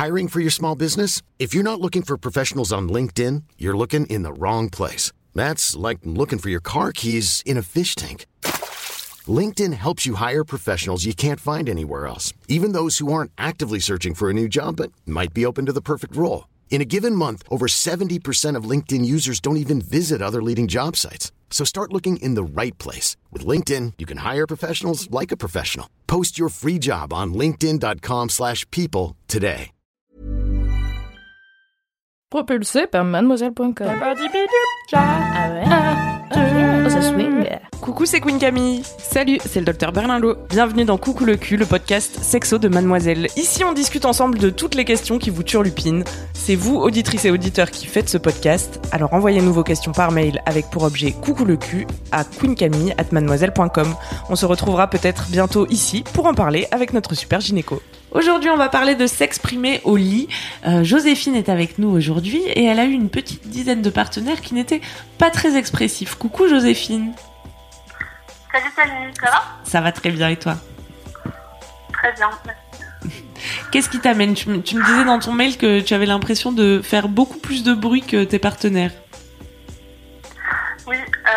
Hiring for your small business? If you're not looking for professionals on LinkedIn, you're looking in the wrong place. That's like looking for your car keys in a fish tank. LinkedIn helps you hire professionals you can't find anywhere else, even those who aren't actively searching for a new job but might be open to the perfect role. In a given month, over 70% of LinkedIn users don't even visit other leading job sites. So start looking in the right place. With LinkedIn, you can hire professionals like a professional. Post your free job on linkedin.com/people today. Propulsé par mademoiselle.com. Ça swing. Coucou, c'est Queen Camille. Salut, c'est le docteur Berlinlot. Bienvenue dans Coucou le cul, le podcast sexo de Mademoiselle. Ici, on discute ensemble de toutes les questions qui vous turlupinent. C'est vous, auditrices et auditeurs, qui faites ce podcast. Alors envoyez-nous vos questions par mail avec pour objet Coucou le cul à queencamille@mademoiselle.com. On se retrouvera peut-être bientôt ici pour en parler avec notre super gynéco. Aujourd'hui, on va parler de s'exprimer au lit. Joséphine est avec nous aujourd'hui et elle a eu une petite dizaine de partenaires qui n'étaient pas très expressifs. Coucou Joséphine. Salut, ça va ? Ça va très bien et toi ? Très bien, merci. Qu'est-ce qui t'amène ? Tu me disais dans ton mail que tu avais l'impression de faire beaucoup plus de bruit que tes partenaires. Oui,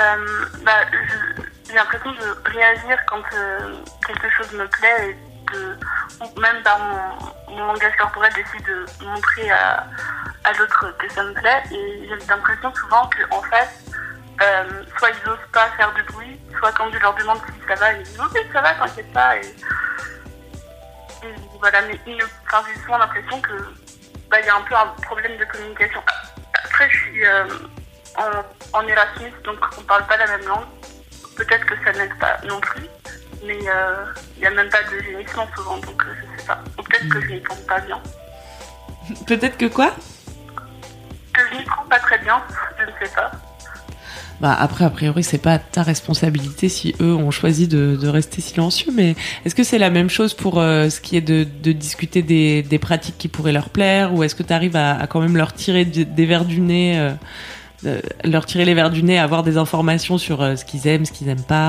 j'ai l'impression de réagir quand quelque chose me plaît et ou même par mon langage corporel j'essaie de montrer à l'autre que ça me plaît et j'ai l'impression souvent qu'en fait soit ils n'osent pas faire du bruit, soit quand je leur demande si ça va, ils disent ok ça va, t'inquiète pas et voilà, mais j'ai souvent l'impression que y a un peu un problème de communication. Après je suis en Erasmus donc on parle pas la même langue, peut-être que ça n'aide pas non plus. Mais il n'y a même pas de gémissement souvent, donc je sais pas. Ou peut-être que je n'y prends pas bien. Peut-être que quoi ? Que je n'y prends pas très bien, je ne sais pas. Après, a priori, c'est pas ta responsabilité si eux ont choisi de rester silencieux, mais est-ce que c'est la même chose pour ce qui est de discuter des pratiques qui pourraient leur plaire, ou est-ce que tu arrives à quand même leur tirer des verres du nez, leur tirer les verres du nez, avoir des informations sur ce qu'ils aiment, ce qu'ils aiment pas ?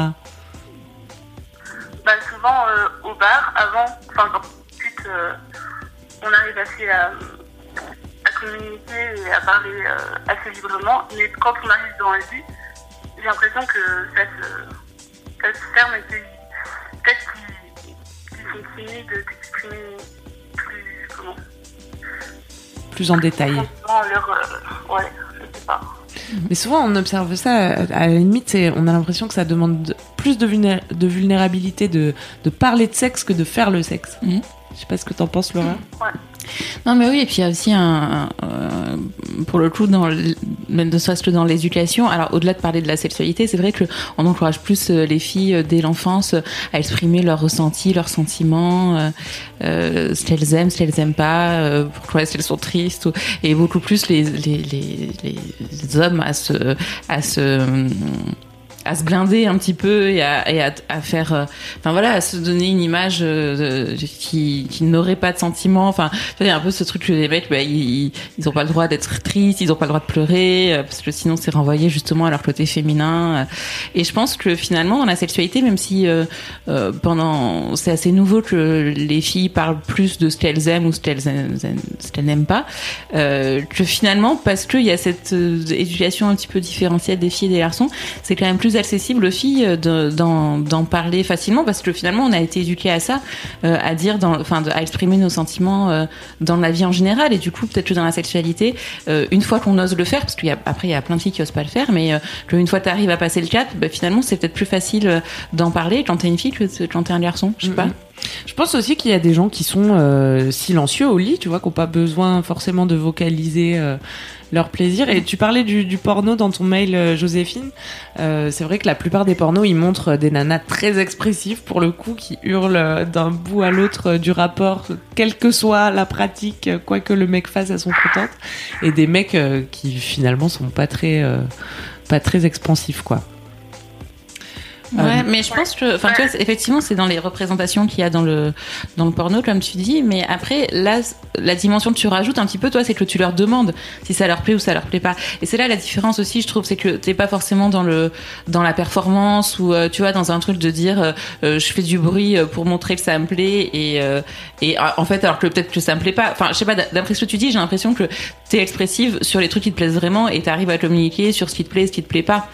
Souvent au bar, quand on arrive assez à communiquer et à parler assez librement, mais quand on arrive dans la vie, j'ai l'impression que ça se ferme et que peut-être qu'ils sont timides d'exprimer plus en détail. Ouais, je sais pas. Mais souvent, on observe ça, à la limite, on a l'impression que ça demande plus de vulnérabilité de parler de sexe que de faire le sexe. Je sais pas ce que t'en penses, Laura. Ouais. Non mais oui, et puis il y a aussi pour le coup même ne serait-ce que dans l'éducation, alors au-delà de parler de la sexualité, c'est vrai que on encourage plus les filles dès l'enfance à exprimer leurs ressentis, leurs sentiments, ce qu'elles aiment, ce qu'elles aiment pas, pourquoi est-ce qu'elles sont tristes, et beaucoup plus les hommes à se blinder un petit peu et à faire à se donner une image qui n'aurait pas de sentiments. Il y a un peu ce truc que les mecs ils ont pas le droit d'être tristes, ils ont pas le droit de pleurer parce que sinon c'est renvoyé justement à leur côté féminin. Et je pense que finalement dans la sexualité, même si c'est assez nouveau que les filles parlent plus de ce qu'elles aiment ou ce qu'elles n'aiment pas, que finalement parce qu'il y a cette éducation un petit peu différentielle des filles et des garçons, c'est quand même plus accessible aux filles d'en parler facilement, parce que finalement on a été éduqués à ça, à dire à exprimer nos sentiments dans la vie en général, et du coup peut-être que dans la sexualité, une fois qu'on ose le faire, parce qu'il y a plein de filles qui osent pas le faire, mais qu'une fois t'arrives à passer le cap, finalement c'est peut-être plus facile d'en parler quand t'es une fille que quand t'es un garçon, je sais pas. Je pense aussi qu'il y a des gens qui sont silencieux au lit, tu vois, qui n'ont pas besoin forcément de vocaliser leur plaisir. Et tu parlais du porno dans ton mail, Joséphine. C'est vrai que la plupart des pornos, ils montrent des nanas très expressives, pour le coup, qui hurlent d'un bout à l'autre du rapport, quelle que soit la pratique, quoi que le mec fasse, elles sont contentes. Et des mecs qui finalement sont pas très expansifs, quoi. Ouais, mais je pense que, enfin, tu vois, effectivement, c'est dans les représentations qu'il y a dans le porno, comme tu dis, mais après, là, la dimension que tu rajoutes un petit peu, toi, c'est que tu leur demandes si ça leur plaît ou ça leur plaît pas. Et c'est là la différence aussi, je trouve, c'est que t'es pas forcément dans la performance ou, tu vois, dans un truc de dire, je fais du bruit pour montrer que ça me plaît et en fait, alors que peut-être que ça me plaît pas. Enfin, je sais pas, d'après ce que tu dis, j'ai l'impression que t'es expressive sur les trucs qui te plaisent vraiment et t'arrives à communiquer sur ce qui te plaît, ce qui te plaît pas.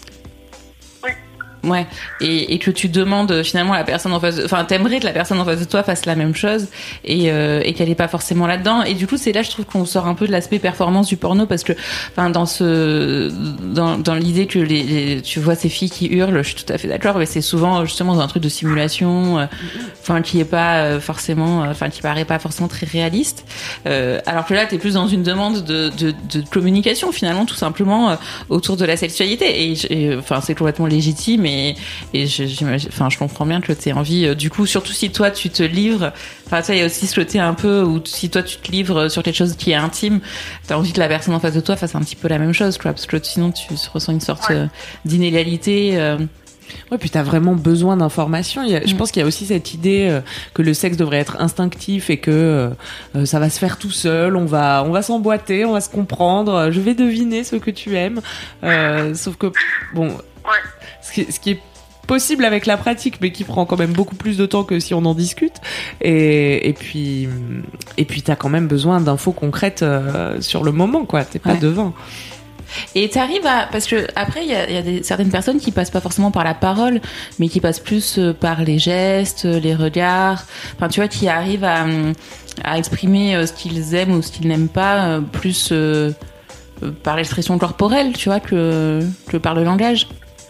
Ouais, et que tu demandes finalement à la personne en face enfin t'aimerais que la personne en face de toi fasse la même chose et qu'elle est pas forcément là-dedans, et du coup c'est là je trouve qu'on sort un peu de l'aspect performance du porno, parce que enfin dans l'idée que tu vois ces filles qui hurlent, je suis tout à fait d'accord, mais c'est souvent justement dans un truc de simulation enfin qui est pas forcément enfin qui paraît pas forcément très réaliste, alors que là t'es plus dans une demande de communication finalement, tout simplement autour de la sexualité, et enfin c'est complètement légitime. Et je comprends bien que tu aies envie, du coup, surtout si toi tu te livres, enfin, tu sais, il y a aussi ce côté un peu où si toi tu te livres sur quelque chose qui est intime, t'as envie que la personne en face de toi fasse un petit peu la même chose, quoi, parce que sinon tu ressens une sorte d'inégalité. Ouais, puis t'as vraiment besoin d'informations. Je pense qu'il y a aussi cette idée que le sexe devrait être instinctif et que ça va se faire tout seul. On va s'emboîter, on va se comprendre. Je vais deviner ce que tu aimes. Sauf que bon, ce qui est possible avec la pratique, mais qui prend quand même beaucoup plus de temps que si on en discute. Et puis t'as quand même besoin d'infos concrètes sur le moment, quoi. T'es pas devin. Et t'arrives parce que après il y a certaines personnes qui passent pas forcément par la parole, mais qui passent plus par les gestes, les regards, enfin tu vois, qui arrivent à exprimer ce qu'ils aiment ou ce qu'ils n'aiment pas plus par l'expression corporelle, tu vois, que par le langage.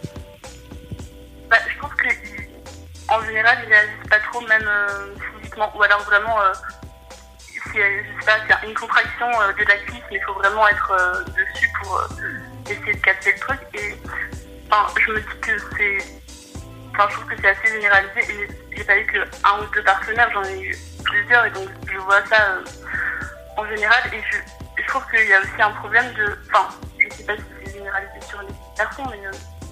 Je pense que en général ils réagissent pas trop, même physiquement, ou alors vraiment je sais pas, c'est une contraction de la cuisse, mais il faut vraiment être dessus pour essayer de capter le truc. Et enfin, je me dis que je trouve que c'est assez généralisé, et j'ai pas eu que un ou deux partenaires, j'en ai eu plusieurs, et donc je vois ça en général, et je trouve qu'il y a aussi un problème je sais pas si c'est généralisé sur les garçons, mais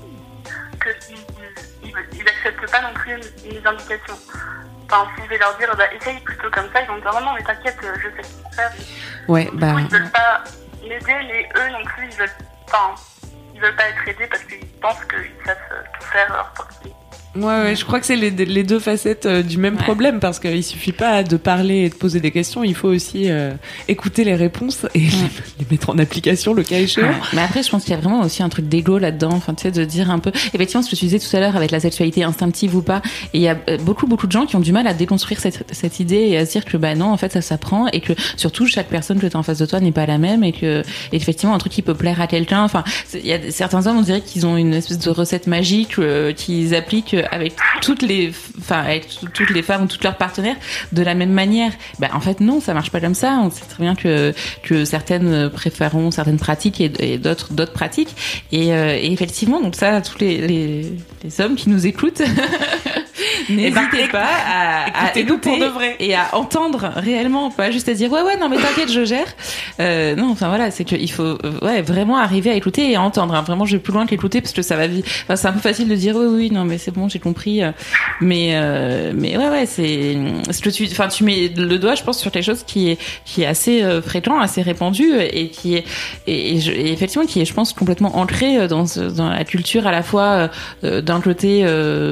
qu'ils acceptent pas non plus les indications. Enfin, si je vais leur dire, essaye plutôt comme ça, ils vont me dire non, mais t'inquiète, je sais ce qu'il faut faire. Ouais, du coup, ils veulent pas m'aider, mais eux non plus, ils veulent pas être aidés parce qu'ils pensent qu'ils savent tout faire à leur portée. Ouais, je crois que c'est les deux facettes du même problème, parce qu'il suffit pas de parler et de poser des questions, il faut aussi écouter les réponses et les mettre en application le cas échéant. Mais après, je pense qu'il y a vraiment aussi un truc d'ego là-dedans, enfin tu sais, de dire un peu, effectivement, ce que tu disais tout à l'heure avec la sexualité instinctive ou pas, et il y a beaucoup de gens qui ont du mal à déconstruire cette idée et à se dire que non, en fait ça s'apprend, et que surtout chaque personne que tu as en face de toi n'est pas la même, et que effectivement un truc qui peut plaire à quelqu'un, enfin il y a certains hommes, on dirait qu'ils ont une espèce de recette magique qu'ils appliquent avec toutes les femmes ou tous leurs partenaires de la même manière. En fait non, ça marche pas comme ça. On sait très bien que certaines préféreront certaines pratiques et d'autres pratiques, et effectivement, donc ça, tous les hommes qui nous écoutent n'hésitez pas à écouter pour de vrai et à entendre réellement, pas juste à dire ouais non mais t'inquiète, je gère. Non, enfin voilà, c'est qu'il faut vraiment arriver à écouter et à entendre, hein. Vraiment, je vais plus loin qu'écouter, parce que ça va vite. Enfin, c'est un peu facile de dire oui non mais c'est bon, j'ai compris, mais c'est ce que tu mets le doigt, je pense, sur quelque chose qui est assez fréquent, assez répandu, et qui est et effectivement qui est, je pense, complètement ancré dans la culture, à la fois d'un côté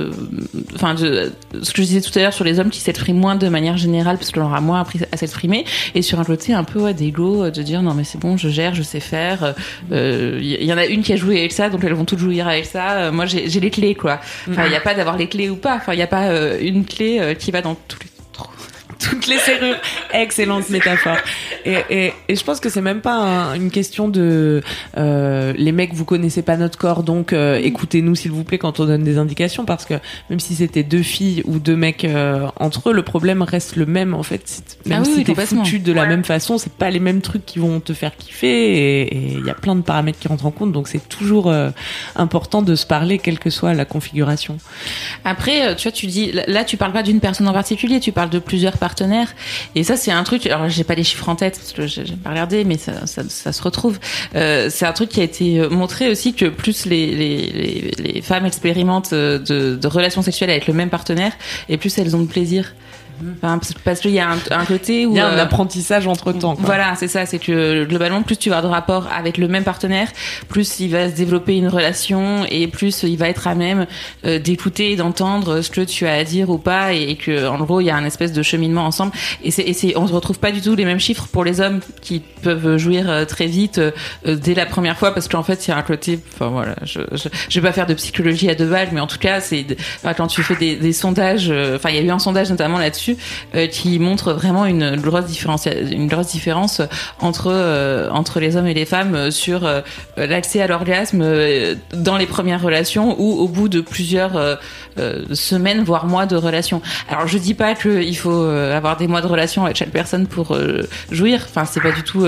de ce que je disais tout à l'heure sur les hommes qui s'expriment moins de manière générale parce qu'on leur a moins appris à s'exprimer, et sur un côté un peu d'égo, de dire non mais c'est bon, je gère, je sais faire, y en a une qui a joué avec ça, donc elles vont toutes jouir avec ça, moi j'ai les clés, quoi. Enfin, il y a pas d'avoir les clés ou pas, enfin il y a pas une clé qui va dans toutes les serrures. Excellente métaphore. Et je pense que c'est même pas une question de les mecs, vous connaissez pas notre corps, donc écoutez-nous s'il vous plaît quand on donne des indications, parce que même si c'était deux filles ou deux mecs entre eux, le problème reste le même, en fait. Même si t'es foutu de la même façon, c'est pas les mêmes trucs qui vont te faire kiffer, et il y a plein de paramètres qui rentrent en compte, donc c'est toujours important de se parler, quelle que soit la configuration. Après, tu vois, tu dis là, tu parles pas d'une personne en particulier, tu parles de plusieurs partenaires, et ça c'est un truc, alors j'ai pas les chiffres en tête, parce que j'ai pas regardé, mais ça se retrouve. C'est un truc qui a été montré aussi que plus les femmes expérimentent de relations sexuelles avec le même partenaire, et plus elles ont de plaisir. Enfin, parce qu'il y a un côté où il y a un apprentissage entre temps. Voilà, c'est ça, c'est que globalement, plus tu vas avoir de rapports avec le même partenaire, plus il va se développer une relation et plus il va être à même d'écouter et d'entendre ce que tu as à dire ou pas, et que en gros il y a un espèce de cheminement ensemble. Et on se retrouve pas du tout les mêmes chiffres pour les hommes qui peuvent jouir très vite dès la première fois, parce qu'en fait il y a un côté, enfin voilà, je vais pas faire de psychologie à deux balles, mais en tout cas quand tu fais des sondages, enfin il y a eu un sondage notamment là-dessus qui montre vraiment une grosse différence entre les hommes et les femmes sur l'accès à l'orgasme dans les premières relations ou au bout de plusieurs semaines voire mois de relation. Alors je dis pas qu'il faut avoir des mois de relation avec chaque personne pour jouir, enfin c'est pas du tout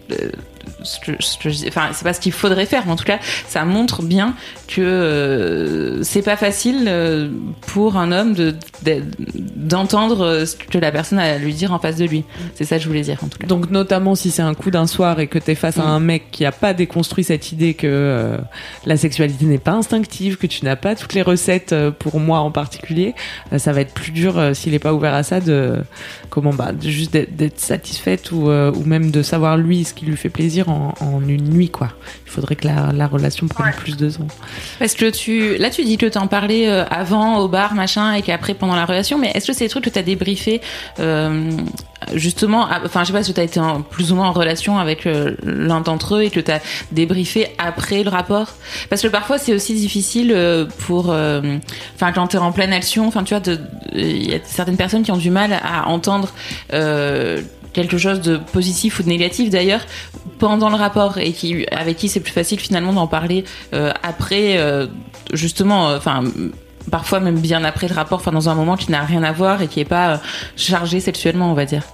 enfin c'est pas ce qu'il faudrait faire, mais en tout cas ça montre bien que c'est pas facile pour un homme d'entendre ce que la personne a à lui dire en face de lui. C'est ça que je voulais dire en tout cas. Donc notamment si c'est un coup d'un soir et que t'es face à un mec qui a pas déconstruit cette idée que la sexualité n'est pas instinctive, que tu n'as pas toutes les recettes, pour moi en particulier, ça va être plus dur s'il est pas ouvert à ça de juste d'être satisfaite ou même de savoir lui ce qui lui fait plaisir en une nuit quoi. Il faudrait que la relation prenne plus de temps. Parce que tu dis que t'en parlais avant au bar machin et qu'après pendant la relation, mais est-ce que c'est des trucs que t'as débriefé justement, enfin je sais pas si t'as été plus ou moins en relation avec l'un d'entre eux et que t'as débriefé après le rapport, parce que parfois c'est aussi difficile pour enfin quand t'es en pleine action, enfin tu vois, il y a certaines personnes qui ont du mal à entendre quelque chose de positif ou de négatif d'ailleurs pendant le rapport, et avec qui c'est plus facile finalement d'en parler après, justement, enfin parfois même bien après le rapport, enfin dans un moment qui n'a rien à voir et qui est pas chargé sexuellement, on va dire.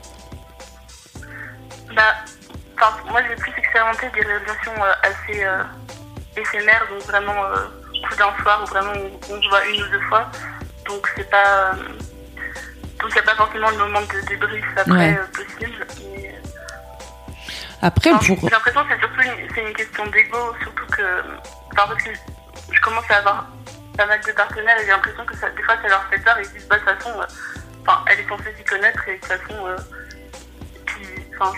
Moi j'ai plus expérimenté des relations assez éphémères, donc vraiment coup d'un soir, ou vraiment on se voit une ou deux fois, donc c'est pas donc il n'y a pas forcément le moment de débrief après possible. Mais... Après, j'ai l'impression que c'est une question d'ego, surtout que, parce que je commence à avoir pas mal de partenaires et j'ai l'impression que des fois ça leur fait peur et ils disent de toute façon, elle est censée s'y connaître et de toute façon, je sais pas.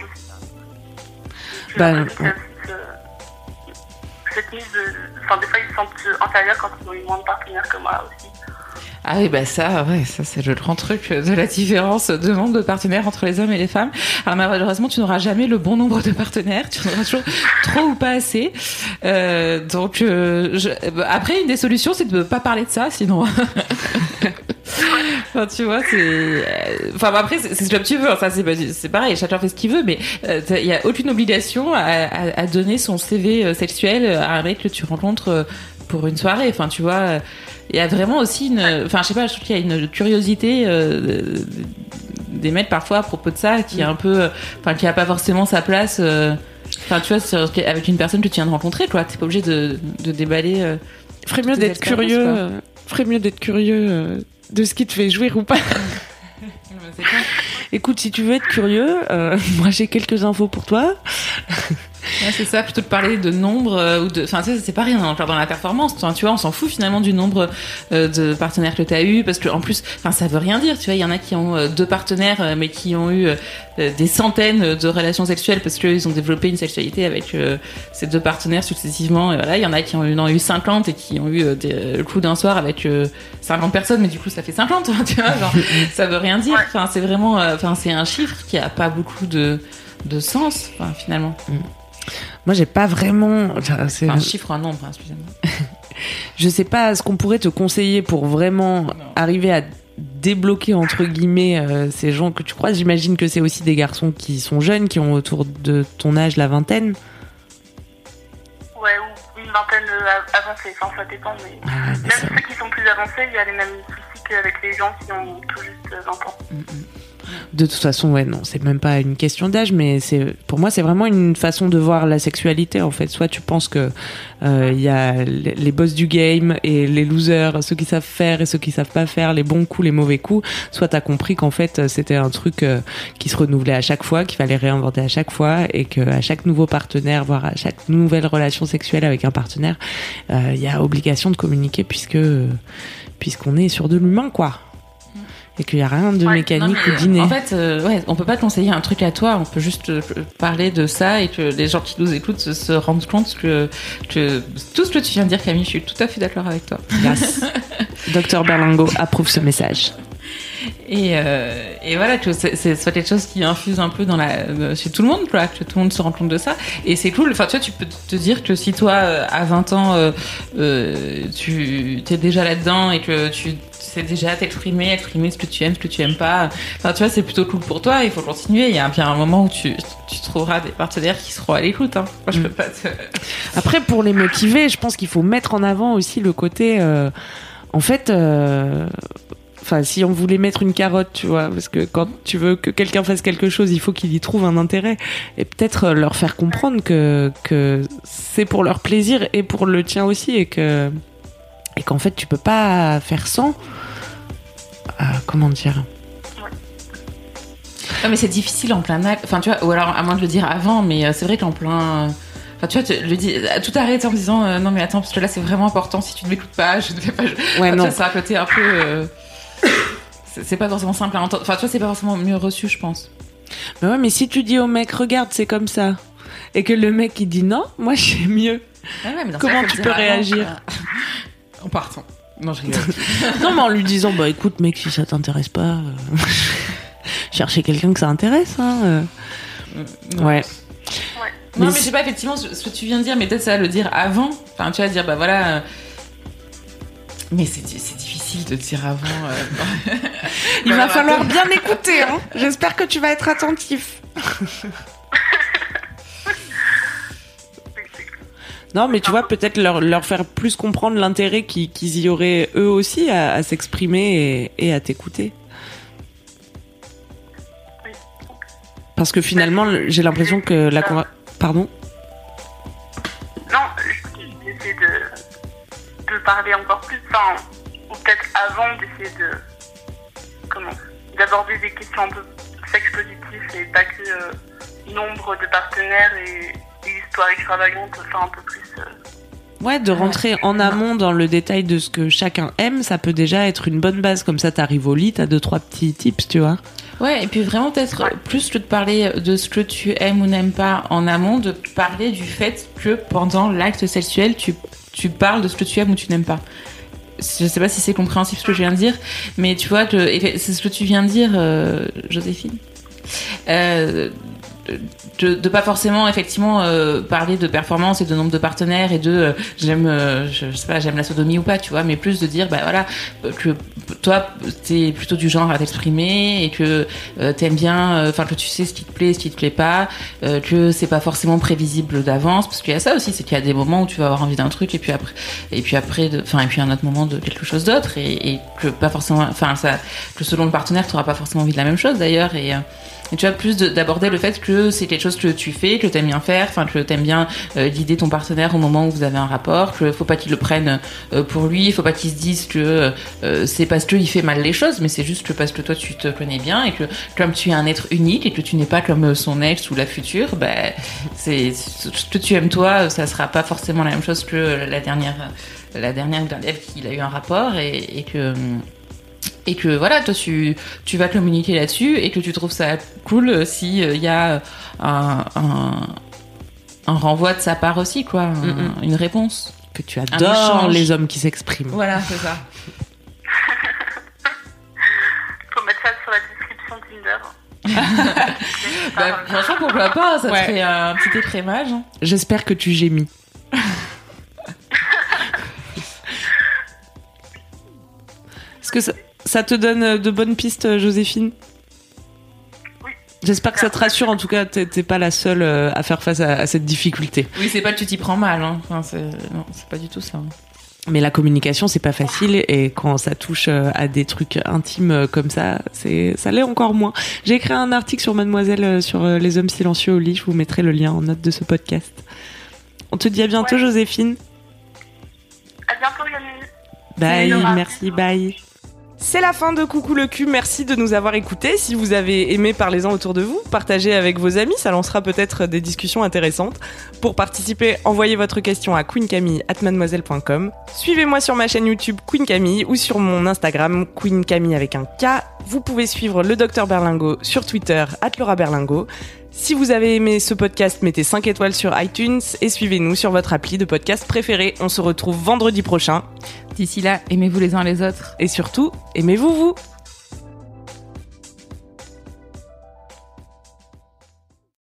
Cette mise des fois ils se sentent inférieurs quand ils ont eu moins de partenaires que moi aussi. Ah oui, ça c'est le grand truc de la différence de nombre de partenaires entre les hommes et les femmes. Alors malheureusement, tu n'auras jamais le bon nombre de partenaires, tu en auras toujours trop ou pas assez. Donc après, une des solutions, c'est de ne pas parler de ça, sinon. Enfin, tu vois, après c'est ce que tu veux, ça c'est pareil, chacun fait ce qu'il veut, mais il y a aucune obligation à donner son CV sexuel à un mec que tu rencontres pour une soirée. Enfin, tu vois, il y a vraiment aussi enfin je sais pas, je trouve qu'il y a une curiosité des mecs parfois à propos de ça qui est un peu, qui a pas forcément sa place. Enfin, tu vois, avec une personne que tu viens de rencontrer, quoi, t'es pas obligé de déballer. Ferait mieux d'être curieux. Ferait mieux d'être curieux de ce qui te fait jouir ou pas. Écoute, si tu veux être curieux, moi j'ai quelques infos pour toi. Ouais, c'est ça, plutôt de parler de nombre ou de, enfin, ça c'est pas rien dans la performance, tu vois, on s'en fout finalement du nombre de partenaires que t'as eu, parce que en plus, enfin, ça veut rien dire, tu vois, il y en a qui ont 2 partenaires mais qui ont eu des centaines de relations sexuelles parce qu'ils ont développé une sexualité avec ces 2 partenaires successivement, et voilà, il y en a qui en ont eu 50 et qui ont eu le coup d'un soir avec 50 personnes, mais du coup ça fait 50, tu vois, genre, ça veut rien dire, enfin, c'est vraiment, c'est un chiffre qui a pas beaucoup de sens, finalement. Moi, j'ai pas vraiment... C'est un chiffre, un nombre, excusez-moi. Je sais pas ce qu'on pourrait te conseiller pour vraiment arriver à débloquer, entre guillemets, ces gens que tu croises. J'imagine que c'est aussi des garçons qui sont jeunes, qui ont autour de ton âge, la vingtaine. Ouais, ou une vingtaine avancée, enfin, ça dépend, mais même ceux qui sont plus avancés, il y a les mêmes soucis qu'avec les gens qui ont tout juste 20 ans. De toute façon, ouais, non, c'est même pas une question d'âge, mais pour moi, c'est vraiment une façon de voir la sexualité, en fait. Soit tu penses que y a les boss du game et les losers, ceux qui savent faire et ceux qui savent pas faire, les bons coups, les mauvais coups. Soit t'as compris qu'en fait, c'était un truc qui se renouvelait à chaque fois, qu'il fallait réinventer à chaque fois, et que à chaque nouveau partenaire, voire à chaque nouvelle relation sexuelle avec un partenaire, il y a obligation de communiquer puisqu'on est sur de l'humain, quoi. Et qu'il n'y a rien de mécanique ou d'inné. En fait, on peut pas te conseiller un truc à toi, on peut juste parler de ça et que les gens qui nous écoutent se rendent compte que tout ce que tu viens de dire, Camille, je suis tout à fait d'accord avec toi. Yes. Dr Berlingot approuve ce message. Et voilà, que c'est soit quelque chose qui infuse un peu chez tout le monde, quoi, que tout le monde se rend compte de ça. Et c'est cool. Enfin, tu vois, tu peux te dire que si toi, à 20 ans, tu t'es déjà là-dedans et que tu sais déjà t'exprimer ce que tu aimes pas. Enfin, tu vois, c'est plutôt cool pour toi. Il faut continuer. Il y a bien un moment où tu trouveras des partenaires qui seront à l'écoute. Hein. Moi, je peux pas te... Après, pour les motiver, je pense qu'il faut mettre en avant aussi le côté, en fait. Enfin, si on voulait mettre une carotte, tu vois, parce que quand tu veux que quelqu'un fasse quelque chose, il faut qu'il y trouve un intérêt, et peut-être leur faire comprendre que c'est pour leur plaisir et pour le tien aussi, et qu'en fait tu peux pas faire sans. Comment dire ? Non, mais c'est difficile en plein acte. Enfin, tu vois, ou alors à moins de le dire avant, mais c'est vrai qu'en plein. Enfin, tu vois, tout arrêter en me disant non mais attends, parce que là c'est vraiment important, si tu ne m'écoutes pas, je ne fais pas. Ouais, non. Ça a un côté un peu. C'est pas forcément simple à entendre. Enfin, tu vois, c'est pas forcément mieux reçu, je pense. Mais ouais, mais si tu dis au mec, regarde, c'est comme ça, et que le mec il dit non, moi j'ai mieux. Ouais, mais comment tu peux réagir en partant? Non, je rigole. Non, mais en lui disant, bah écoute, mec, si ça t'intéresse pas, chercher quelqu'un que ça intéresse, hein. Ouais. Non, mais je sais pas effectivement ce que tu viens de dire, mais peut-être ça va le dire avant. Enfin, tu vas dire, bah voilà. Mais c'est difficile de dire avant. Il va falloir bien écouter, hein. J'espère que tu vas être attentif. Non, mais tu vois, peut-être leur faire plus comprendre l'intérêt qu'ils y auraient eux aussi à s'exprimer et à t'écouter. Parce que finalement, j'ai l'impression que Pardon ? Non, j'essaie de parler encore plus, ou peut-être avant d'essayer d'aborder des questions un peu sexe positif et pas que nombre de partenaires et histoire extravagante, un peu plus. Ouais, de rentrer en amont dans le détail de ce que chacun aime, ça peut déjà être une bonne base. Comme ça, t'arrives au lit, t'as 2-3 petits tips, tu vois. Ouais, et puis vraiment peut-être plus que de parler de ce que tu aimes ou n'aimes pas en amont, de parler du fait que pendant l'acte sexuel, tu parles de ce que tu aimes ou tu n'aimes pas. Je sais pas si c'est compréhensible ce que je viens de dire, mais tu vois, c'est ce que tu viens de dire, Joséphine. De pas forcément effectivement parler de performance et de nombre de partenaires et de j'aime la sodomie ou pas, tu vois, mais plus de dire bah voilà que toi t'es plutôt du genre à t'exprimer et que t'aimes bien, enfin que tu sais ce qui te plaît, ce qui te plaît pas, que c'est pas forcément prévisible d'avance, parce qu'il y a ça aussi, c'est qu'il y a des moments où tu vas avoir envie d'un truc et puis un autre moment de quelque chose d'autre et que pas forcément, que selon le partenaire t'auras pas forcément envie de la même chose d'ailleurs et tu vois, plus d'aborder le fait que c'est quelque chose que tu fais, que t'aimes bien faire, que t'aimes bien guider ton partenaire au moment où vous avez un rapport, que faut pas qu'il le prenne pour lui, faut pas qu'il se dise que c'est parce qu'il fait mal les choses, mais c'est juste que parce que toi tu te connais bien et que comme tu es un être unique et que tu n'es pas comme son ex ou la future, c'est ce que tu aimes toi, ça sera pas forcément la même chose que la dernière élève qui a eu un rapport et que voilà, toi tu vas communiquer là-dessus et que tu trouves ça cool si y a un renvoi de sa part aussi, quoi, une réponse. Que tu adores les hommes qui s'expriment. Voilà, c'est ça. Faut mettre ça sur la description Tinder. Franchement, pourquoi pas, ça te fait un petit écrémage. J'espère que tu gémis. Est-ce que ça te donne de bonnes pistes, Joséphine ? Oui. J'espère que ça te rassure. En tout cas, t'es pas la seule à faire face à cette difficulté. Oui, c'est pas que tu t'y prends mal. Hein. Non, c'est pas du tout ça. Mais la communication, c'est pas facile, et quand ça touche à des trucs intimes comme ça l'est encore moins. J'ai écrit un article sur Mademoiselle sur les hommes silencieux au lit, je vous mettrai le lien en note de ce podcast. On te dit à bientôt, Joséphine. À bientôt, Camille. Bye, merci, bye. C'est la fin de Coucou le cul, merci de nous avoir écoutés. Si vous avez aimé, parlez-en autour de vous, partagez avec vos amis, ça lancera peut-être des discussions intéressantes. Pour participer, envoyez votre question à queencamille@mademoiselle.com. Suivez-moi sur ma chaîne YouTube Queen Camille ou sur mon Instagram Queen Camille avec un K. Vous pouvez suivre le Dr Berlingot sur Twitter @LauraBerlingot. Si vous avez aimé ce podcast, mettez 5 étoiles sur iTunes et suivez-nous sur votre appli de podcast préféré. On se retrouve vendredi prochain. D'ici là, aimez-vous les uns les autres. Et surtout, aimez-vous vous.